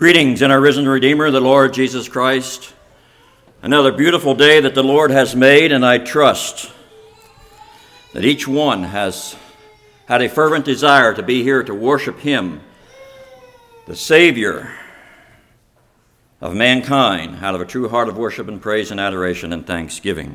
Greetings in our risen Redeemer, the Lord Jesus Christ. Another beautiful day that the Lord has made, and I trust that each one has had a fervent desire to be here to worship Him, the Savior of mankind, out of a true heart of worship and praise and adoration and thanksgiving.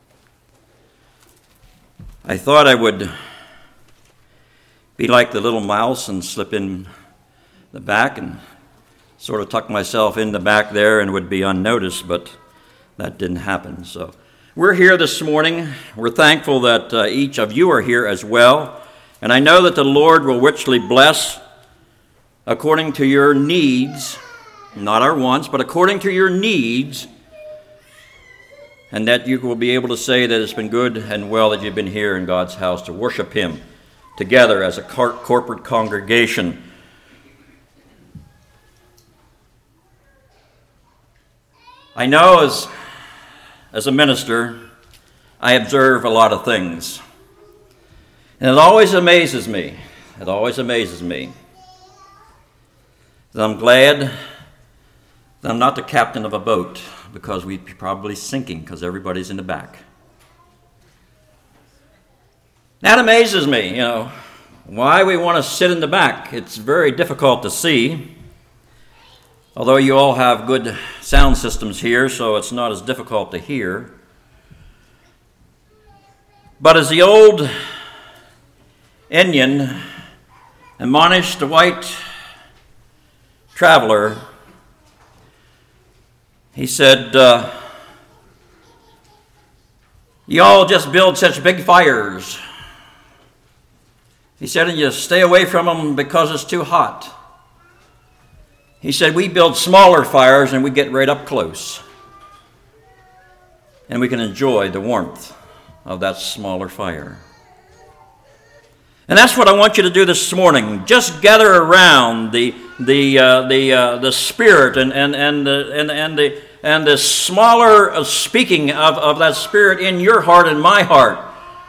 I thought I would be like the little mouse and slip in the back and sort of tuck myself in the back there and would be unnoticed, but that didn't happen. So we're here this morning. We're thankful that each of you are here as well. And I know that the Lord will richly bless according to your needs, not our wants, but according to your needs, and that you will be able to say that it's been good and well that you've been here in God's house to worship Him together as a corporate congregation. I know as a minister, I observe a lot of things. And it always amazes me. That I'm glad that I'm not the captain of a boat, because we'd be probably sinking because everybody's in the back. That amazes me, why we want to sit in the back. It's very difficult to see. Although you all have good sound systems here, so it's not as difficult to hear. But as the old Indian admonished the white traveler, he said, you all just build such big fires. He said, and you stay away from them because it's too hot. He said, we build smaller fires and we get right up close. And we can enjoy the warmth of that smaller fire. And that's what I want you to do this morning. Just gather around the Spirit and the smaller speaking of that Spirit in your heart and my heart.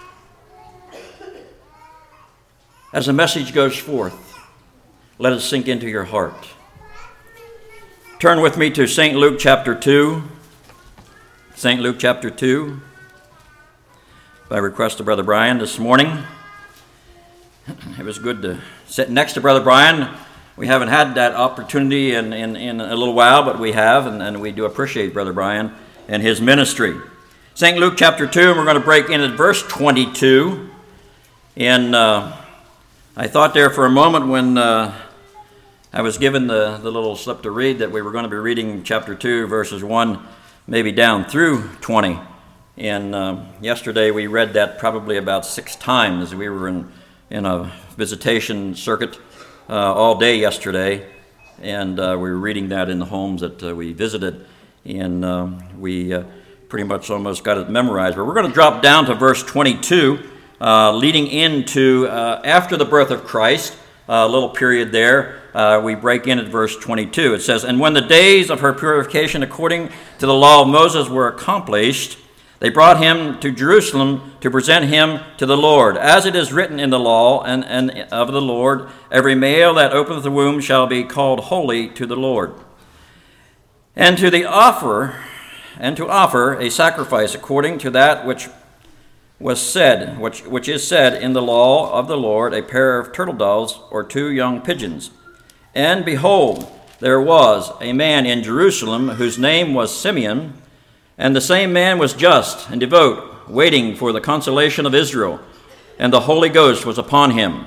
As the message goes forth, let it sink into your heart. Turn with me to St. Luke chapter 2. St. Luke chapter 2. By request of Brother Brian this morning. It was good to sit next to Brother Brian. We haven't had that opportunity in a little while, but we have, and we do appreciate Brother Brian and his ministry. St. Luke chapter 2, and we're going to break in at verse 22. And I thought there for a moment when I was given the little slip to read that we were going to be reading chapter 2, verses 1, maybe down through 20. And yesterday we read that probably about 6 times. We were in a visitation circuit all day yesterday, and we were reading that in the homes that we visited. And we pretty much almost got it memorized. But we're going to drop down to verse 22, leading into after the birth of Christ, a little period there. We break in at verse 22. It says, and when the days of her purification according to the law of Moses were accomplished, they brought him to Jerusalem to present him to the Lord. As it is written in the law and of the Lord, every male that openeth the womb shall be called holy to the Lord. And to offer a sacrifice according to that which was said, which is said in the law of the Lord, a pair of turtle doves or 2 young pigeons. And behold, there was a man in Jerusalem whose name was Simeon, and the same man was just and devout, waiting for the consolation of Israel, and the Holy Ghost was upon him.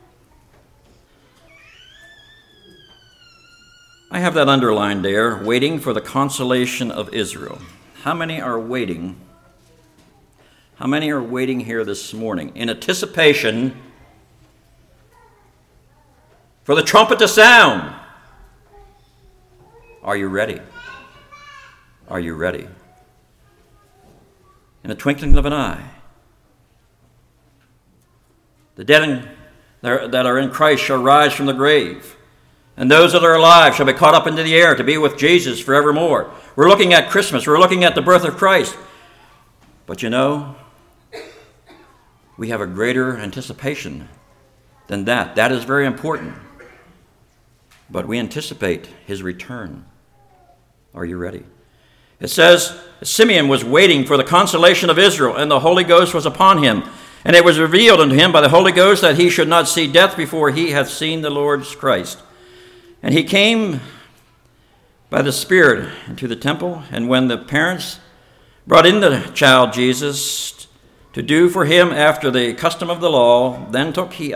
I have that underlined there, waiting for the consolation of Israel. How many are waiting? How many are waiting here this morning in anticipation for the trumpet to sound? Are you ready? Are you ready? In the twinkling of an eye, the dead that are in Christ shall rise from the grave, and those that are alive shall be caught up into the air to be with Jesus forevermore. We're looking at Christmas. We're looking at the birth of Christ. But we have a greater anticipation than that. That is very important. but we anticipate his return. Are you ready? It says, Simeon was waiting for the consolation of Israel, and the Holy Ghost was upon him. And it was revealed unto him by the Holy Ghost that he should not see death before he hath seen the Lord's Christ. And he came by the Spirit into the temple, and when the parents brought in the child Jesus to do for him after the custom of the law, then took he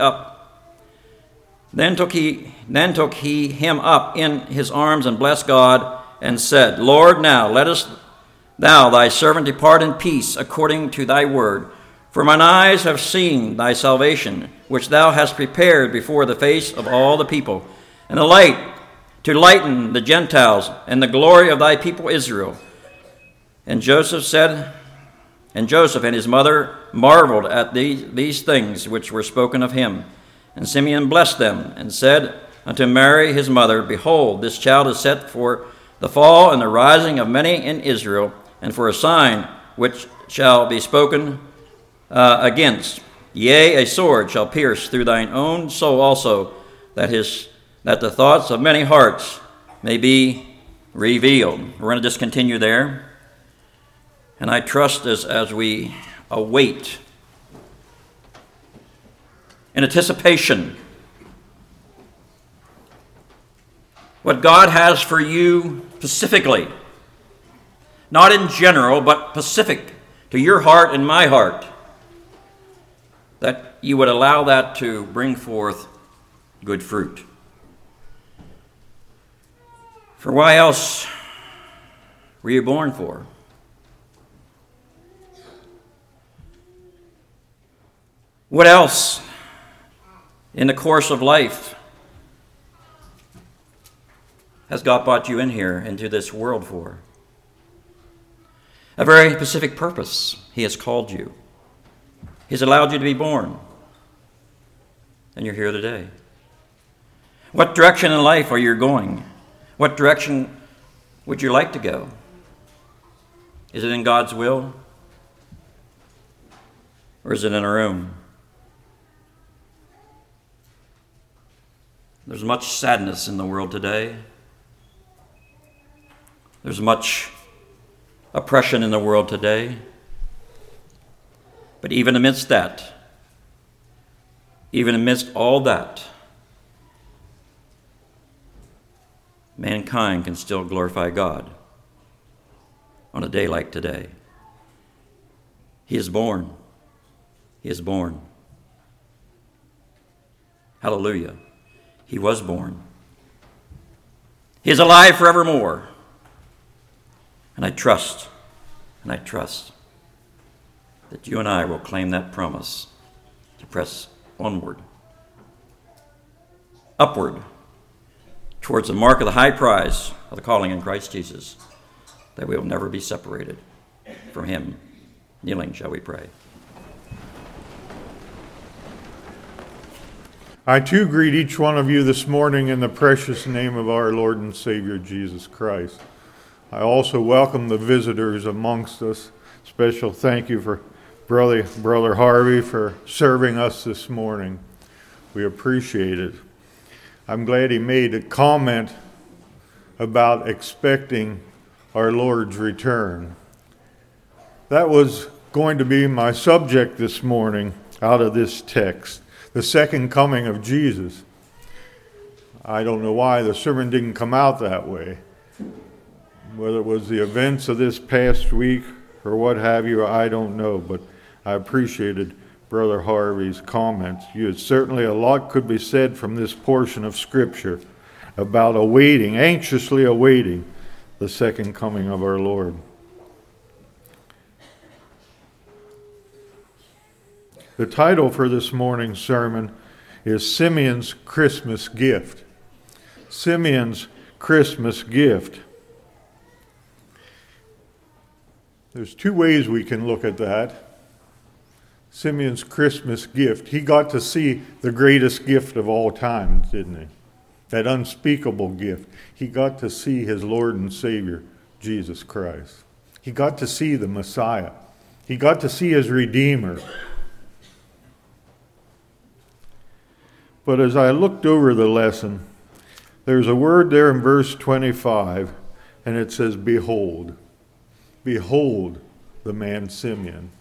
him up in his arms and blessed God, and said, Lord, now lettest thou thy servant depart in peace according to thy word. For mine eyes have seen thy salvation, which thou hast prepared before the face of all the people, and a light to lighten the Gentiles, and the glory of thy people Israel. And Joseph and his mother marveled at these things which were spoken of him. And Simeon blessed them, and said unto Mary his mother, Behold, this child is set for the fall and the rising of many in Israel, and for a sign which shall be spoken against. Yea, a sword shall pierce through thine own soul also, that the thoughts of many hearts may be revealed. We're going to just continue there. And I trust as we await in anticipation what God has for you specifically, not in general, but specific to your heart and my heart, that you would allow that to bring forth good fruit. For why else were you born for? What else in the course of life has God brought you in here into this world for? A very specific purpose. He has called you. He's allowed you to be born. And you're here today. What direction in life are you going? What direction would you like to go? Is it in God's will? Or is it in our own? There's much sadness in the world today. There's much oppression in the world today. But even amidst that, even amidst all that, mankind can still glorify God on a day like today. He is born. He is born. Hallelujah. He was born. He is alive forevermore. And I trust that you and I will claim that promise to press onward, upward, towards the mark of the high prize of the calling in Christ Jesus, that we will never be separated from him. Kneeling, shall we pray. I too greet each one of you this morning in the precious name of our Lord and Savior Jesus Christ. I also welcome the visitors amongst us. Special thank you for Brother Harvey for serving us this morning. We appreciate it. I'm glad he made a comment about expecting our Lord's return. That was going to be my subject this morning out of this text, the second coming of Jesus. I don't know why the sermon didn't come out that way. Whether it was the events of this past week or what have you, I don't know, but I appreciated Brother Harvey's comments. Certainly a lot could be said from this portion of Scripture about anxiously awaiting the second coming of our Lord. The title for this morning's sermon is Simeon's Christmas Gift. Simeon's Christmas Gift. There's two ways we can look at that. Simeon's Christmas gift. He got to see the greatest gift of all time, didn't he? That unspeakable gift. He got to see his Lord and Savior, Jesus Christ. He got to see the Messiah. He got to see his Redeemer. But as I looked over the lesson, There's a word there in verse 25, and it says, behold. Behold the man Simeon.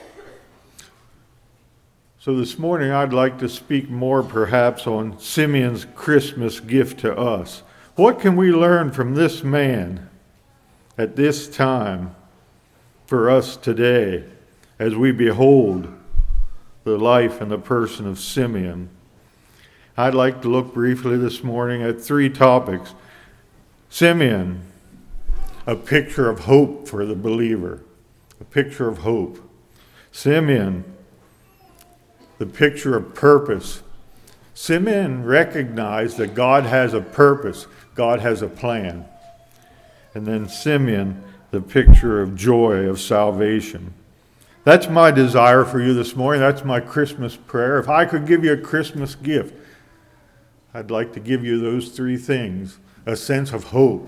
So this morning I'd like to speak more perhaps on Simeon's Christmas gift to us. What can we learn from this man at this time for us today as we behold the life and the person of Simeon? I'd like to look briefly this morning at 3 topics. Simeon, a picture of hope for the believer. A picture of hope. Simeon, the picture of purpose. Simeon recognized that God has a purpose. God has a plan. And then Simeon, the picture of joy, of salvation. That's my desire for you this morning. That's my Christmas prayer. If I could give you a Christmas gift, I'd like to give you those 3 things. A sense of hope.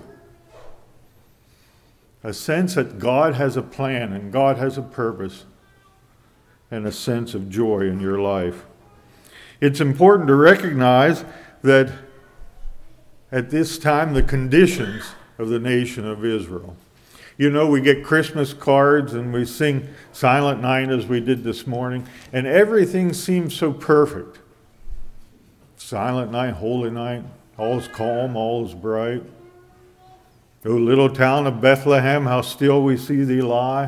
A sense that God has a plan and God has a purpose. And a sense of joy in your life. It's important to recognize that at this time the conditions of the nation of Israel. You know, we get Christmas cards and we sing Silent Night as we did this morning, and everything seems so perfect. Silent night, holy night, all is calm, all is bright. O little town of Bethlehem, how still we see thee lie.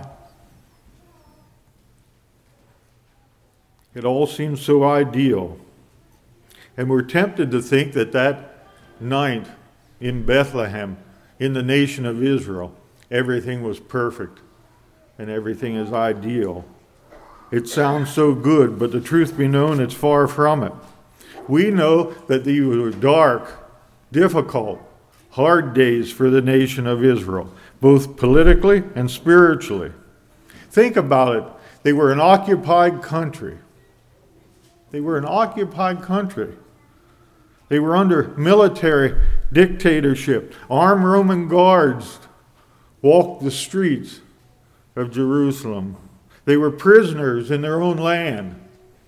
It all seems so ideal. And we're tempted to think that that night in Bethlehem, in the nation of Israel, everything was perfect and everything is ideal. It sounds so good, but the truth be known, it's far from it. We know that these were dark, difficult, hard days for the nation of Israel, both politically and spiritually. Think about it. They were an occupied country. They were an occupied country. They were under military dictatorship. Armed Roman guards walked the streets of Jerusalem. They were prisoners in their own land.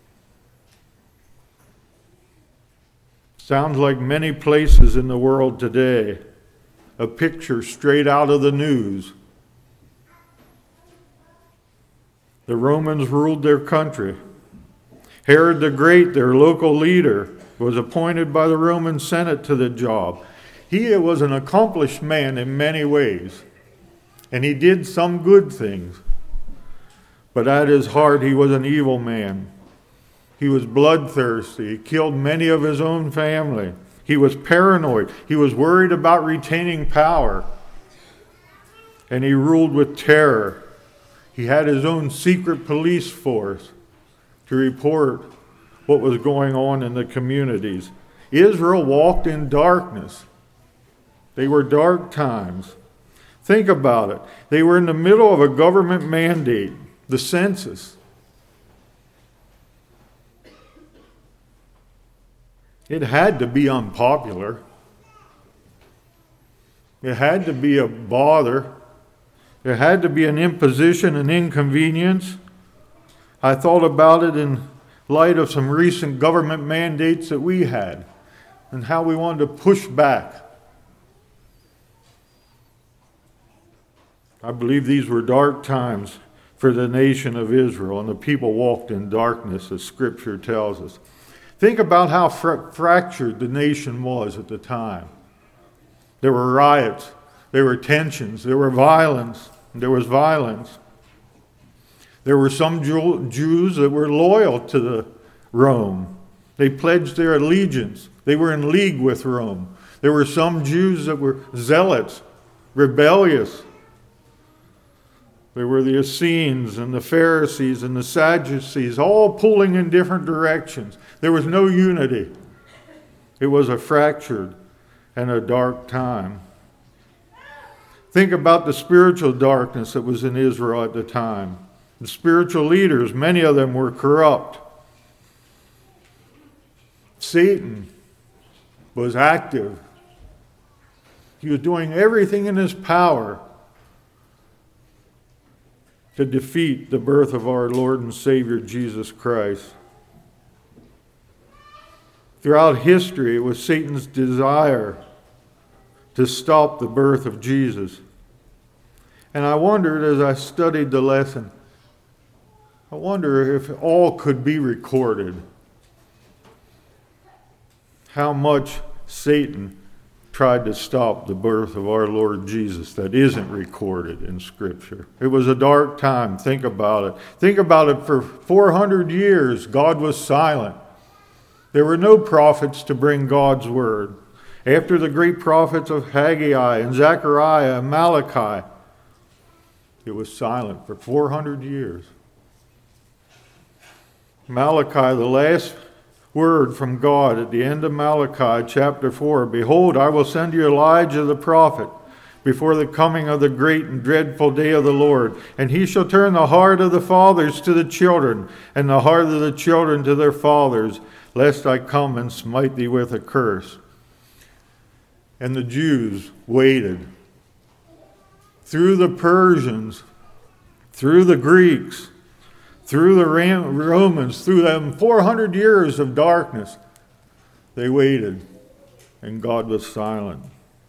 Sounds like many places in the world today. A picture straight out of the news. The Romans ruled their country. Herod the Great, their local leader, was appointed by the Roman Senate to the job. He was an accomplished man in many ways, and he did some good things. But at his heart, he was an evil man. He was bloodthirsty. He killed many of his own family. He was paranoid. He was worried about retaining power. And he ruled with terror. He had his own secret police force to report what was going on in the communities. Israel walked in darkness. They were dark times. Think about it. They were in the middle of a government mandate, the census. It had to be unpopular. It had to be a bother. It had to be an imposition, an inconvenience. I thought about it in light of some recent government mandates that we had and how we wanted to push back. I believe these were dark times for the nation of Israel, and the people walked in darkness, as Scripture tells us. Think about how fractured the nation was at the time. There were riots, there were tensions, there were violence, there was violence. There were some Jews that were loyal to Rome. They pledged their allegiance. They were in league with Rome. There were some Jews that were zealots, rebellious. There were the Essenes and the Pharisees and the Sadducees, all pulling in different directions. There was no unity. It was a fractured and a dark time. Think about the spiritual darkness that was in Israel at the time. The spiritual leaders, many of them were corrupt. Satan was active. He was doing everything in his power to defeat the birth of our Lord and Savior Jesus Christ. Throughout history, it was Satan's desire to stop the birth of Jesus. And I wondered as I studied the lesson, I wonder if all could be recorded. How much Satan tried to stop the birth of our Lord Jesus that isn't recorded in Scripture. It was a dark time. Think about it. Think about it. For 400 years, God was silent. There were no prophets to bring God's word. After the great prophets of Haggai and Zechariah and Malachi, it was silent for 400 years. Malachi, the last word from God at the end of Malachi chapter 4, "Behold, I will send you Elijah the prophet before the coming of the great and dreadful day of the Lord. And he shall turn the heart of the fathers to the children, and the heart of the children to their fathers, lest I come and smite thee with a curse." And the Jews waited. Through the Persians, through the Greeks, through the Romans, through them 400 years of darkness, they waited, and God was silent.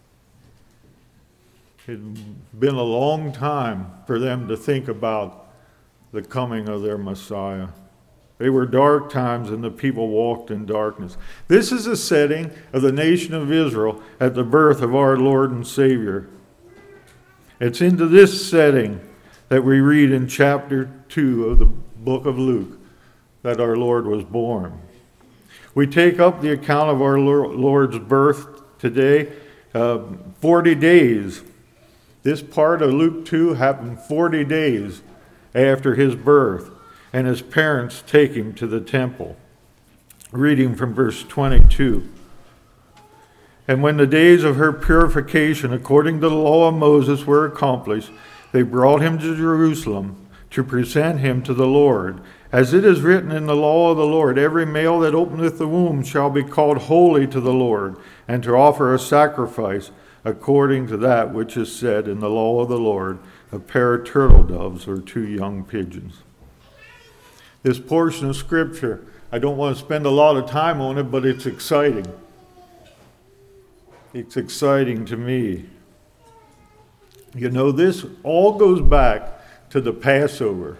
It had been a long time for them to think about the coming of their Messiah. They were dark times, and the people walked in darkness. This is the setting of the nation of Israel at the birth of our Lord and Savior. It's into this setting that we read in chapter 2 of the book of Luke that our Lord was born. We take up the account of our Lord's birth today, 40 days. This part of Luke 2 happened 40 days after his birth, and his parents take him to the temple. Reading from verse 22. "And when the days of her purification according to the law of Moses were accomplished, they brought him to Jerusalem to present him to the Lord. As it is written in the law of the Lord, every male that openeth the womb shall be called holy to the Lord, and to offer a sacrifice according to that which is said in the law of the Lord, a pair of turtle doves or 2 young pigeons." This portion of Scripture, I don't want to spend a lot of time on it, but it's exciting. It's exciting to me. You know, this all goes back to the Passover,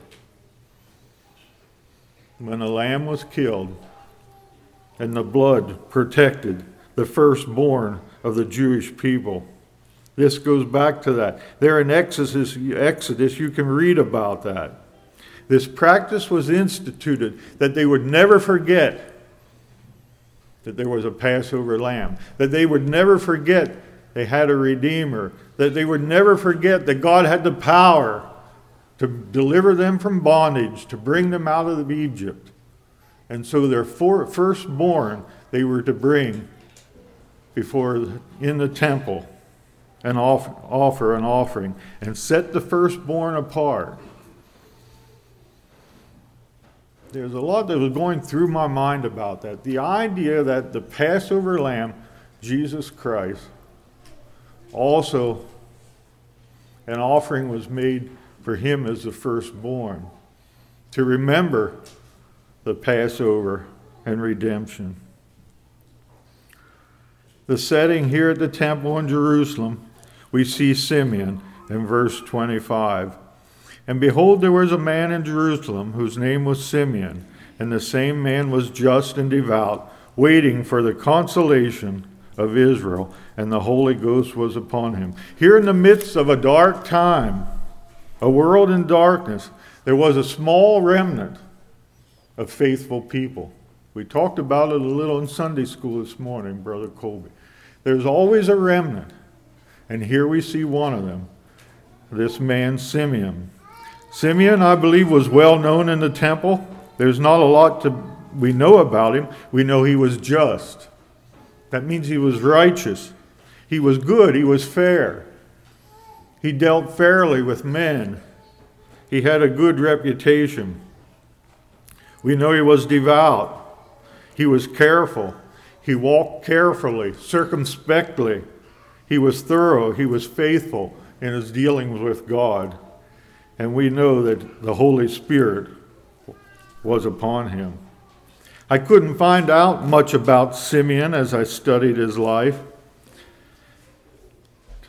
when a lamb was killed and the blood protected the firstborn of the Jewish people. This goes back to that. There in Exodus, you can read about that. This practice was instituted that they would never forget that there was a Passover lamb, that they would never forget they had a Redeemer, that they would never forget that God had the power to deliver them from bondage, to bring them out of Egypt. And so their firstborn they were to bring in the temple and offer an offering and set the firstborn apart. There's a lot that was going through my mind about that. The idea that the Passover lamb, Jesus Christ, also an offering was made for him as the firstborn, to remember the Passover and redemption. The setting here at the temple in Jerusalem, we see Simeon in verse 25. "And behold, there was a man in Jerusalem whose name was Simeon, and the same man was just and devout, waiting for the consolation of Israel, and the Holy Ghost was upon him." Here in the midst of a dark time, a world in darkness, there was a small remnant of faithful people. We talked about it a little in Sunday school this morning, Brother Colby. There's always a remnant, and here we see one of them, this man Simeon. Simeon, I believe, was well known in the temple. There's not a lot we know about him. We know he was just. That means he was righteous. He was good. He was fair. He dealt fairly with men. He had a good reputation. We know he was devout. He was careful. He walked carefully, circumspectly. He was thorough. He was faithful in his dealings with God. And we know that the Holy Spirit was upon him. I couldn't find out much about Simeon as I studied his life.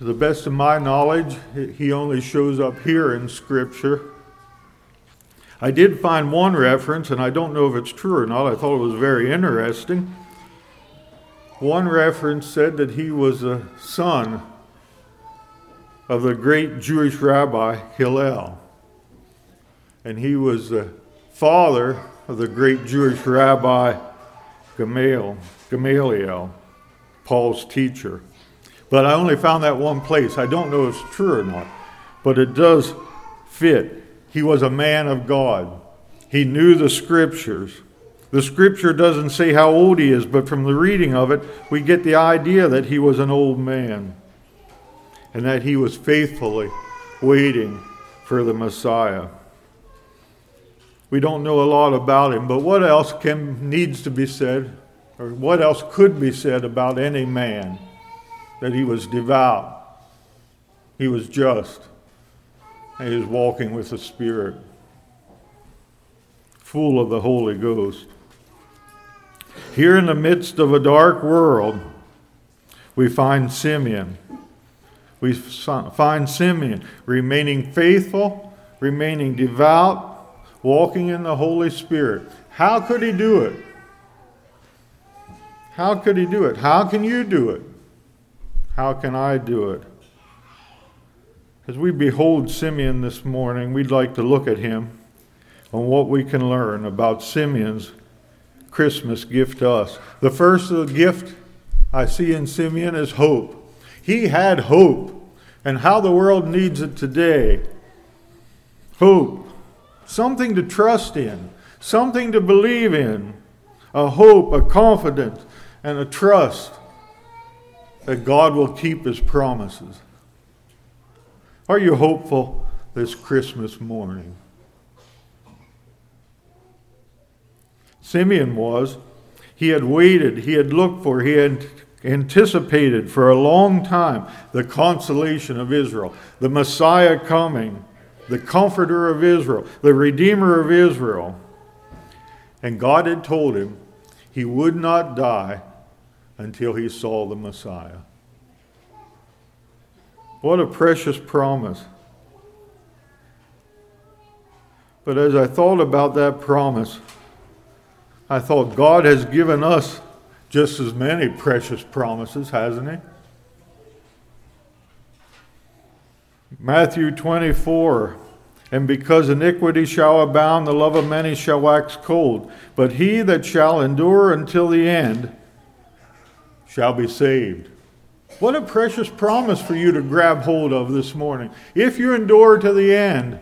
To the best of my knowledge, he only shows up here in Scripture. I did find one reference, and I don't know if it's true or not. I thought it was very interesting. One reference said that he was a son of the great Jewish rabbi Hillel. And he was the father of the great Jewish rabbi Gamaliel, Paul's teacher. But I only found that one place. I don't know if it's true or not, but it does fit. He was a man of God. He knew the Scriptures. The Scripture doesn't say how old he is, but from the reading of it, we get the idea that he was an old man and that he was faithfully waiting for the Messiah. We don't know a lot about him, but what else needs to be said, or what else could be said about any man? That he was devout, he was just, and he was walking with the Spirit, full of the Holy Ghost. Here in the midst of a dark world, we find Simeon. We find Simeon remaining faithful, remaining devout, walking in the Holy Spirit. How could he do it? How could he do it? How can you do it? How can I do it? As we behold Simeon this morning, we'd like to look at him and what we can learn about Simeon's Christmas gift to us. The first gift I see in Simeon is hope. He had hope, and how the world needs it today. Hope. Something to trust in. Something to believe in. A hope, a confidence, and a trust that God will keep his promises. Are you hopeful this Christmas morning? Simeon was. He had waited, he had looked for, he had anticipated for a long time the consolation of Israel, the Messiah coming, the Comforter of Israel, the Redeemer of Israel. And God had told him he would not die until he saw the Messiah. What a precious promise. But as I thought about that promise, I thought God has given us just as many precious promises, hasn't he? Matthew 24, and because iniquity shall abound, the love of many shall wax cold. But he that shall endure until the end shall be saved. What a precious promise for you to grab hold of this morning. If you endure to the end,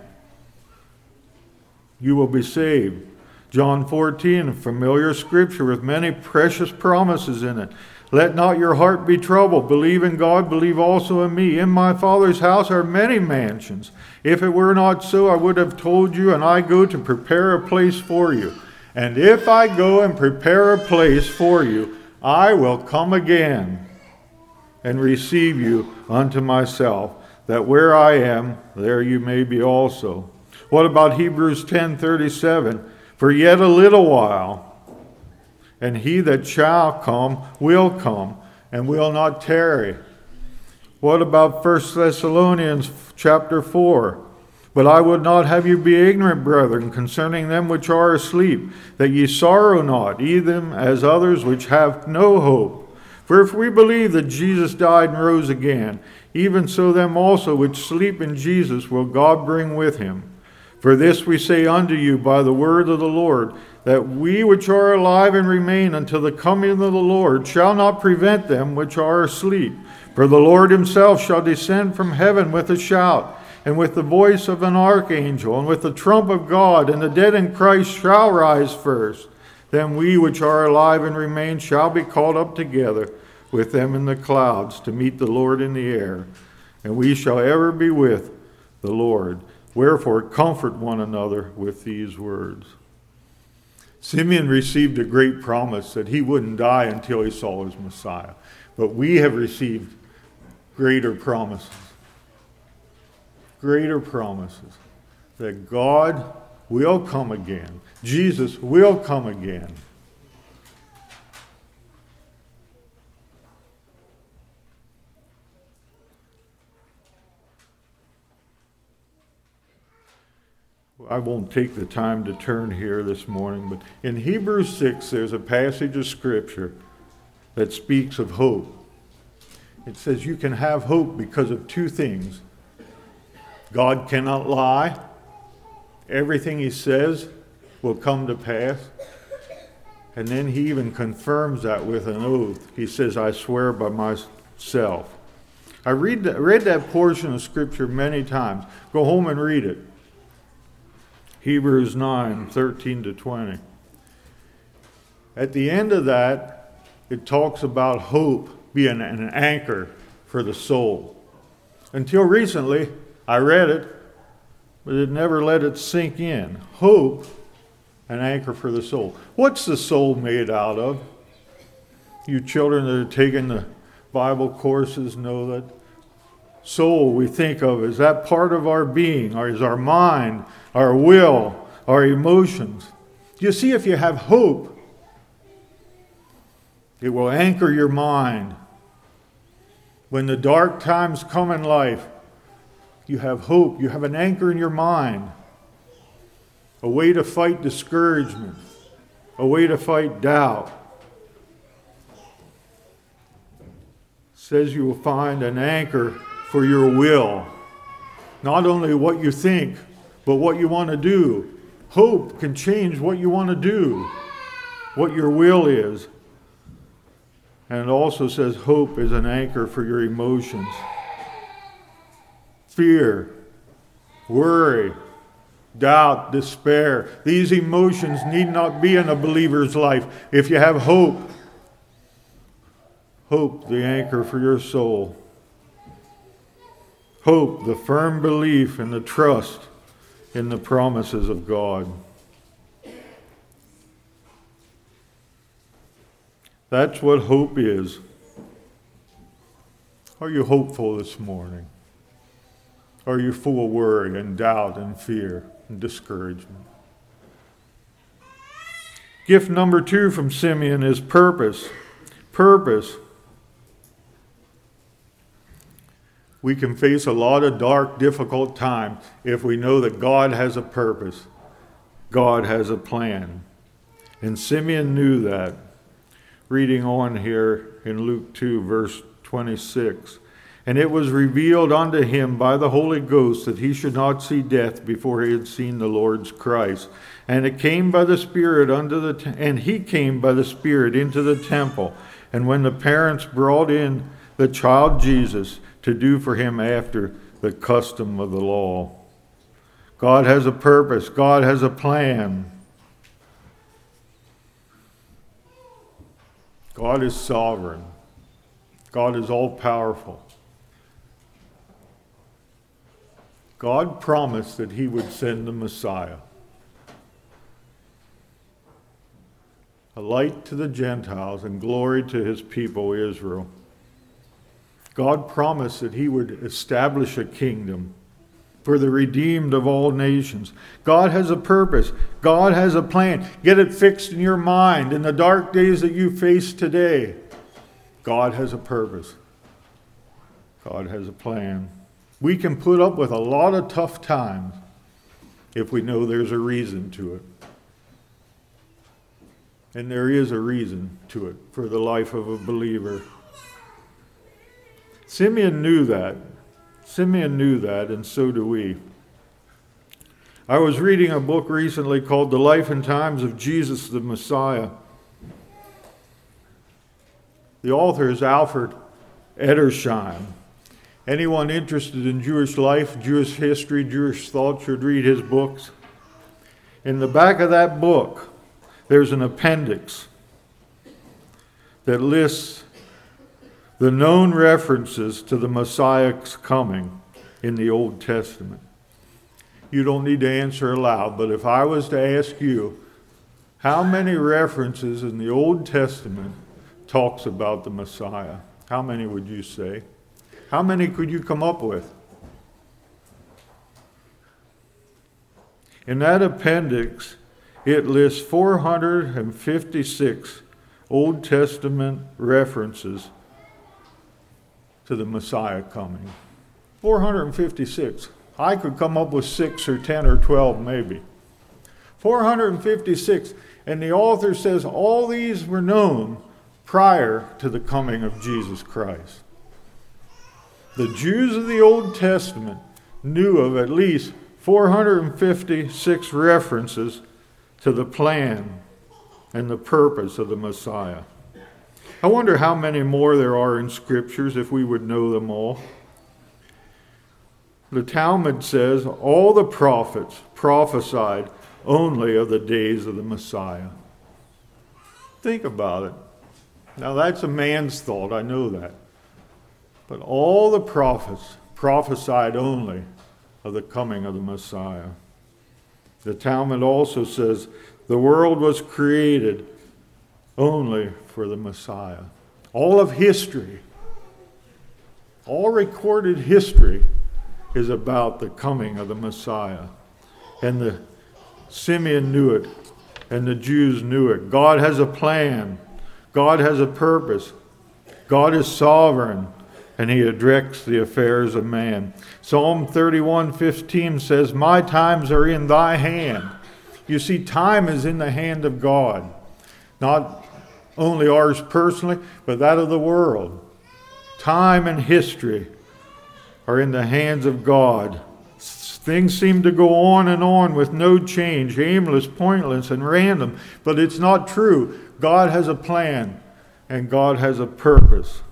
you will be saved. John 14, a familiar scripture with many precious promises in it. Let not your heart be troubled. Believe in God, believe also in me. In my Father's house are many mansions. If it were not so, I would have told you, and I go to prepare a place for you. And if I go and prepare a place for you, I will come again and receive you unto myself, that where I am, there you may be also. What about Hebrews 10:37? For yet a little while, and he that shall come will come, and will not tarry. What about 1 Thessalonians chapter 4? But I would not have you be ignorant, brethren, concerning them which are asleep, that ye sorrow not, even as others which have no hope. For if we believe that Jesus died and rose again, even so them also which sleep in Jesus will God bring with him. For this we say unto you by the word of the Lord, that we which are alive and remain until the coming of the Lord shall not prevent them which are asleep. For the Lord himself shall descend from heaven with a shout, and with the voice of an archangel, and with the trump of God, and the dead in Christ shall rise first. Then we which are alive and remain shall be caught up together with them in the clouds to meet the Lord in the air. And we shall ever be with the Lord. Wherefore comfort one another with these words. Simeon received a great promise that he wouldn't die until he saw his Messiah. But we have received greater promises. Greater promises. That God will come again. Jesus will come again. I won't take the time to turn here this morning, but in Hebrews 6, there's a passage of Scripture that speaks of hope. It says you can have hope because of two things. God cannot lie. Everything he says will come to pass. And then he even confirms that with an oath. He says, I swear by myself. I read that portion of Scripture many times. Go home and read it. Hebrews 9:13-20. At the end of that, it talks about hope being an anchor for the soul. Until recently, I read it, but it never let it sink in. Hope, an anchor for the soul. What's the soul made out of? You children that are taking the Bible courses know that soul we think of as that part of our being, or is our mind, our will, our emotions. You see, if you have hope, it will anchor your mind. When the dark times come in life, you have hope. You have an anchor in your mind. A way to fight discouragement. A way to fight doubt. It says you will find an anchor for your will. Not only what you think, but what you want to do. Hope can change what you want to do, what your will is. And it also says hope is an anchor for your emotions. Fear, worry, doubt, despair. These emotions need not be in a believer's life. If you have hope, hope, the anchor for your soul. Hope, the firm belief and the trust in the promises of God. That's what hope is. Are you hopeful this morning? Are you full of worry and doubt and fear and discouragement? Gift number 2 from Simeon is purpose. Purpose. We can face a lot of dark, difficult times if we know that God has a purpose. God has a plan. And Simeon knew that. Reading on here in Luke 2, verse 26. And it was revealed unto him by the Holy Ghost that he should not see death before he had seen the Lord's Christ. And it came by the Spirit he came by the Spirit into the temple. And when the parents brought in the child Jesus to do for him after the custom of the law. God has a purpose. God has a plan. God is sovereign. God is all-powerful. God promised that he would send the Messiah. A light to the Gentiles and glory to his people Israel. God promised that he would establish a kingdom for the redeemed of all nations. God has a purpose. God has a plan. Get it fixed in your mind in the dark days that you face today. God has a purpose. God has a plan. We can put up with a lot of tough times if we know there's a reason to it. And there is a reason to it for the life of a believer. Simeon knew that. Simeon knew that, and so do we. I was reading a book recently called The Life and Times of Jesus the Messiah. The author is Alfred Edersheim. Anyone interested in Jewish life, Jewish history, Jewish thought should read his books. In the back of that book, there's an appendix that lists the known references to the Messiah's coming in the Old Testament. You don't need to answer aloud, but if I was to ask you, how many references in the Old Testament talks about the Messiah? How many would you say? How many could you come up with? In that appendix, it lists 456 Old Testament references to the Messiah coming. 456. I could come up with 6 or 10 or 12 maybe. 456. And the author says all these were known prior to the coming of Jesus Christ. The Jews of the Old Testament knew of at least 456 references to the plan and the purpose of the Messiah. I wonder how many more there are in Scriptures if we would know them all. The Talmud says all the prophets prophesied only of the days of the Messiah. Think about it. Now that's a man's thought, I know that. But all the prophets prophesied only of the coming of the Messiah. The Talmud also says the world was created only for the Messiah. All of history, all recorded history is about the coming of the Messiah. And Simeon knew it, and the Jews knew it. God has a plan. God has a purpose. God is sovereign, and he directs the affairs of man. Psalm 31:15 says, "My times are in thy hand." You see, time is in the hand of God. Not only ours personally, but that of the world. Time and history are in the hands of God. Things seem to go on with no change, aimless, pointless, and random. But it's not true. God has a plan, and God has a purpose.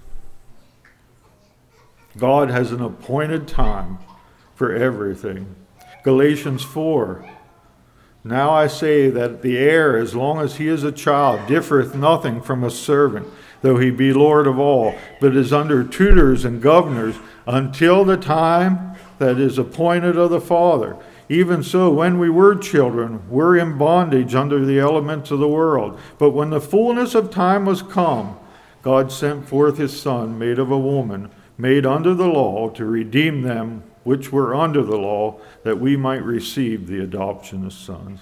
God has an appointed time for everything. Galatians 4. Now I say that the heir, as long as he is a child, differeth nothing from a servant, though he be Lord of all, but is under tutors and governors until the time that is appointed of the Father. Even so, when we were children, we're in bondage under the elements of the world. But when the fullness of time was come, God sent forth his Son, made of a woman, made under the law, to redeem them which were under the law, that we might receive the adoption of sons.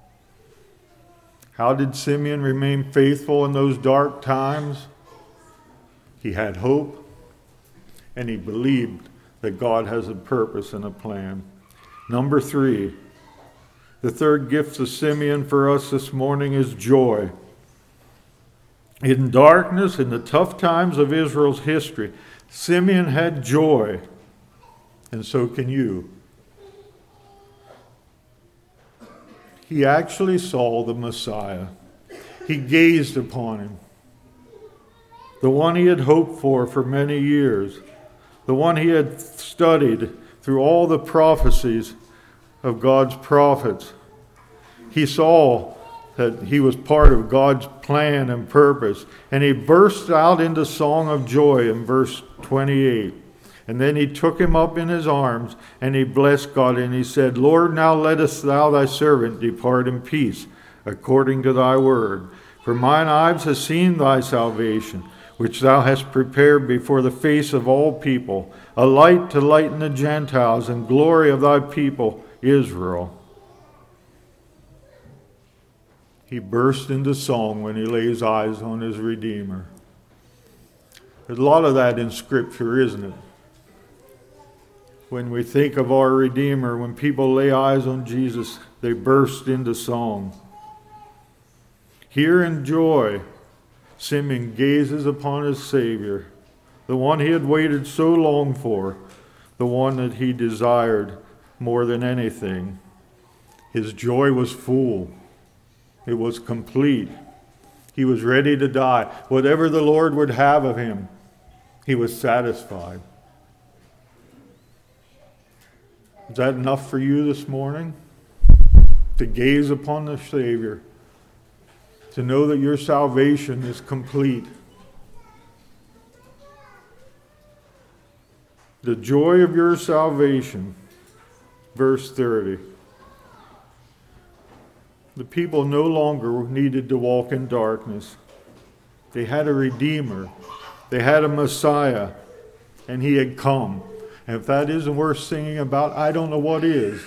How did Simeon remain faithful in those dark times? He had hope, and he believed that God has a purpose and a plan. Number 3, the third gift of Simeon for us this morning is joy. In darkness, in the tough times of Israel's history, Simeon had joy, and so can you. He actually saw the Messiah. He gazed upon him, the one he had hoped for many years, the one he had studied through all the prophecies of God's prophets. He saw that he was part of God's plan and purpose, and he burst out into song of joy in verse 28. And then he took him up in his arms, and he blessed God, and he said, Lord, now lettest thou thy servant depart in peace, according to thy word. For mine eyes have seen thy salvation, which thou hast prepared before the face of all people, a light to lighten the Gentiles, and glory of thy people Israel. He burst into song when he lays eyes on his Redeemer. There's a lot of that in Scripture, isn't it? When we think of our Redeemer, when people lay eyes on Jesus, they burst into song. Here in joy, Simeon gazes upon his Savior, the one he had waited so long for, the one that he desired more than anything. His joy was full. It was complete. He was ready to die. Whatever the Lord would have of him, he was satisfied. Is that enough for you this morning? To gaze upon the Savior, to know that your salvation is complete. The joy of your salvation, verse 30. The people no longer needed to walk in darkness. They had a Redeemer. They had a Messiah, and he had come. And if that isn't worth singing about, I don't know what is.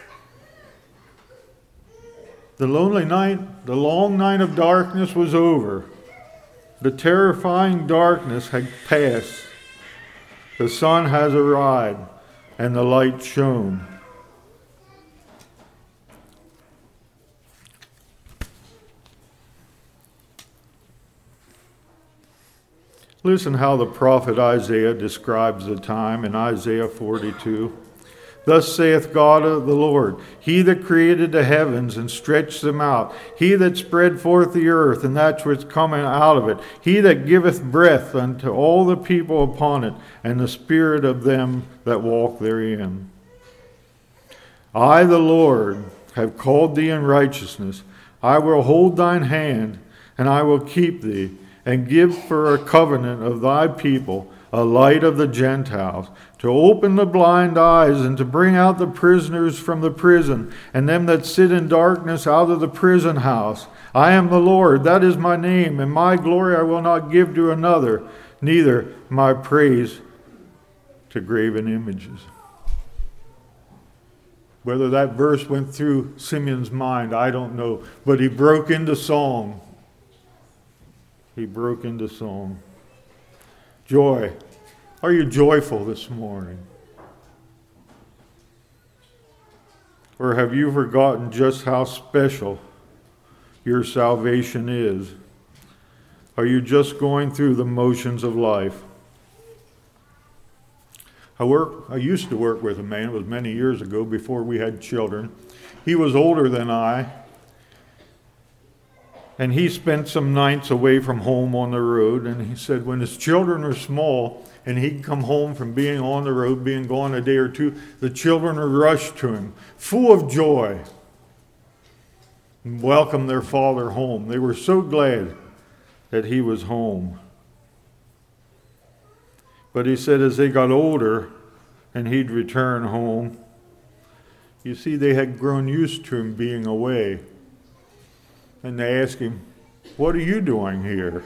The lonely night, the long night of darkness was over. The terrifying darkness had passed. The sun has arrived, and the light shone. Listen how the prophet Isaiah describes the time in Isaiah 42. Thus saith God of the Lord, He that created the heavens and stretched them out, He that spread forth the earth and that which cometh out of it, He that giveth breath unto all the people upon it, and the spirit of them that walk therein. I, the Lord, have called thee in righteousness. I will hold thine hand, and I will keep thee, and give for a covenant of thy people a light of the Gentiles, to open the blind eyes, and to bring out the prisoners from the prison, and them that sit in darkness out of the prison house. I am the Lord, that is my name, and my glory I will not give to another, neither my praise to graven images. Whether that verse went through Simeon's mind, I don't know, but he broke into song. He broke into song. Joy. Are you joyful this morning? Or have you forgotten just how special your salvation is? Are you just going through the motions of life? I used to work with a man, it was many years ago before we had children. He was older than I, and he spent some nights away from home on the road, and he said when his children were small and he'd come home from being on the road, being gone a day or two, the children would rush to him, full of joy, and welcome their father home. They were so glad that he was home. But he said as they got older and he'd return home, you see, they had grown used to him being away. And they asked him, what are you doing here?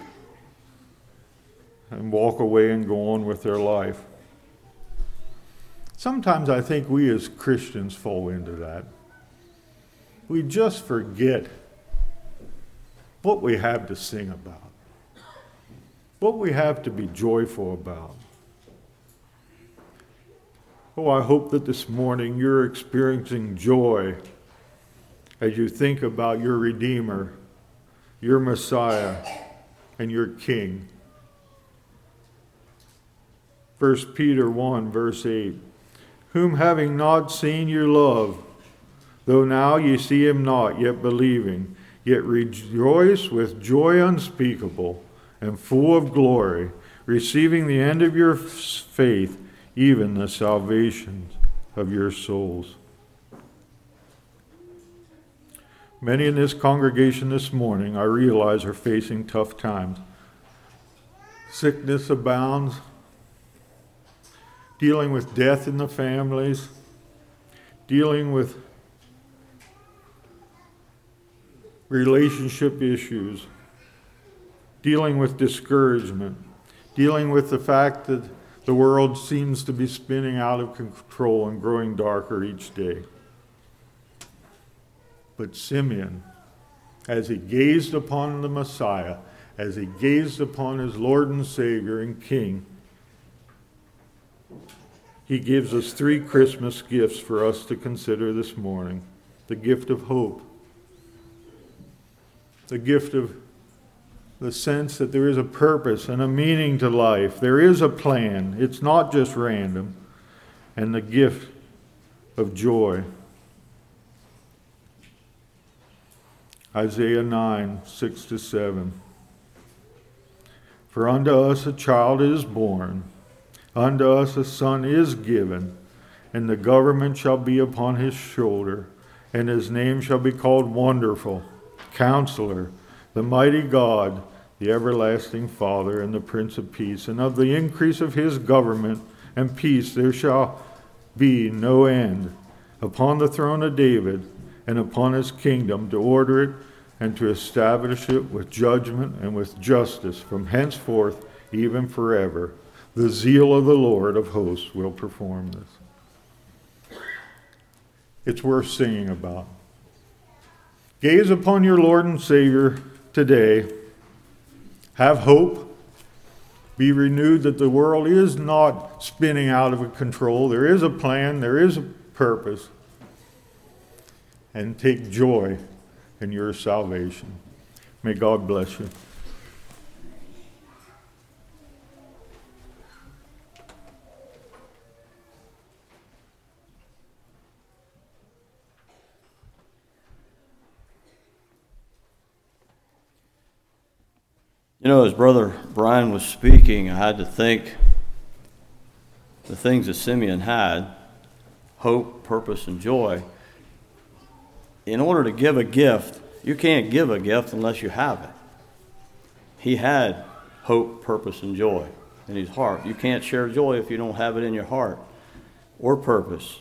And walk away and go on with their life. Sometimes I think we as Christians fall into that. We just forget what we have to sing about, what we have to be joyful about. Oh, I hope that this morning you're experiencing joy as you think about your Redeemer, your Messiah, and your King. 1 Peter 1, verse 8. Whom having not seen you love, though now ye see him not, yet believing, yet rejoice with joy unspeakable and full of glory, receiving the end of your faith, even the salvation of your souls. Many in this congregation this morning, I realize, are facing tough times. Sickness abounds, dealing with death in the families, dealing with relationship issues, dealing with discouragement, dealing with the fact that the world seems to be spinning out of control and growing darker each day. But Simeon, as he gazed upon the Messiah, as he gazed upon his Lord and Savior and King, he gives us 3 Christmas gifts for us to consider this morning. The gift of hope, the gift of the sense that there is a purpose and a meaning to life. There is a plan. It's not just random. And the gift of joy. Isaiah 9, 6-7. For unto us a child is born, unto us a son is given, and the government shall be upon his shoulder, and his name shall be called Wonderful, Counselor, the Mighty God, the Everlasting Father, and the Prince of Peace. And of the increase of his government and peace there shall be no end, upon the throne of David and upon his kingdom, to order it and to establish it with judgment and with justice from henceforth even forever. The zeal of the Lord of hosts will perform this. It's worth singing about. Gaze upon your Lord and Savior today. Have hope. Be renewed that the world is not spinning out of control. There is a plan, there is a purpose. And take joy in your salvation. May God bless you. You know, as Brother Brian was speaking, I had to think the things that Simeon had, hope, purpose, and joy. In order to give a gift, you can't give a gift unless you have it. He had hope, purpose, and joy in his heart. You can't share joy if you don't have it in your heart or purpose.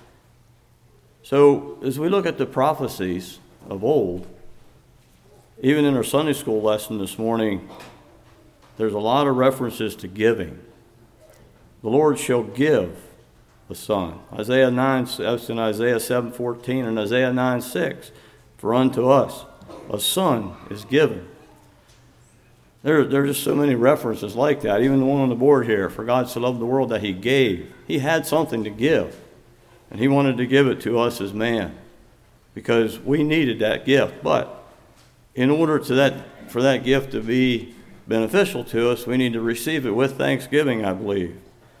So as we look at the prophecies of old, even in our Sunday school lesson this morning, there's a lot of references to giving. The Lord shall give a son. Isaiah 9, that's in Isaiah 7:14 and Isaiah 9:6. For unto us a son is given. There are just so many references like that. Even the one on the board here, for God so loved the world that he gave. He had something to give, and he wanted to give it to us as man because we needed that gift. But in order for that gift to be beneficial to us, we need to receive it with thanksgiving, I believe.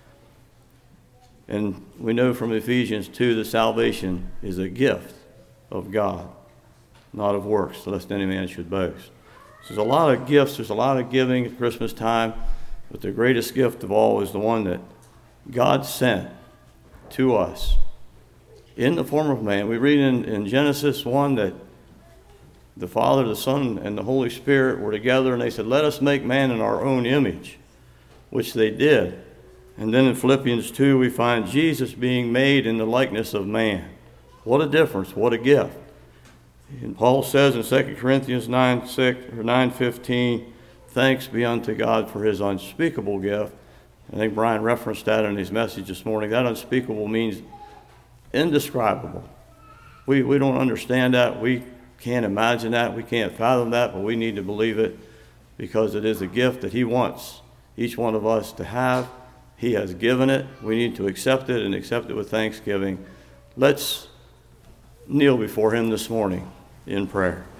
And we know from Ephesians 2 that salvation is a gift of God, not of works, lest any man should boast. So there's a lot of gifts, there's a lot of giving at Christmas time, but the greatest gift of all is the one that God sent to us in the form of man. We read in Genesis 1 that the Father, the Son, and the Holy Spirit were together, and they said, let us make man in our own image, which they did. And then in Philippians 2, we find Jesus being made in the likeness of man. What a difference, what a gift. And Paul says in 2 Corinthians 9:15, thanks be unto God for his unspeakable gift. I think Brian referenced that in his message this morning. That unspeakable means indescribable. We don't understand that. We can't imagine that. We can't fathom that, but we need to believe it because it is a gift that he wants each one of us to have. He has given it. We need to accept it and accept it with thanksgiving. Let's kneel before him this morning in prayer.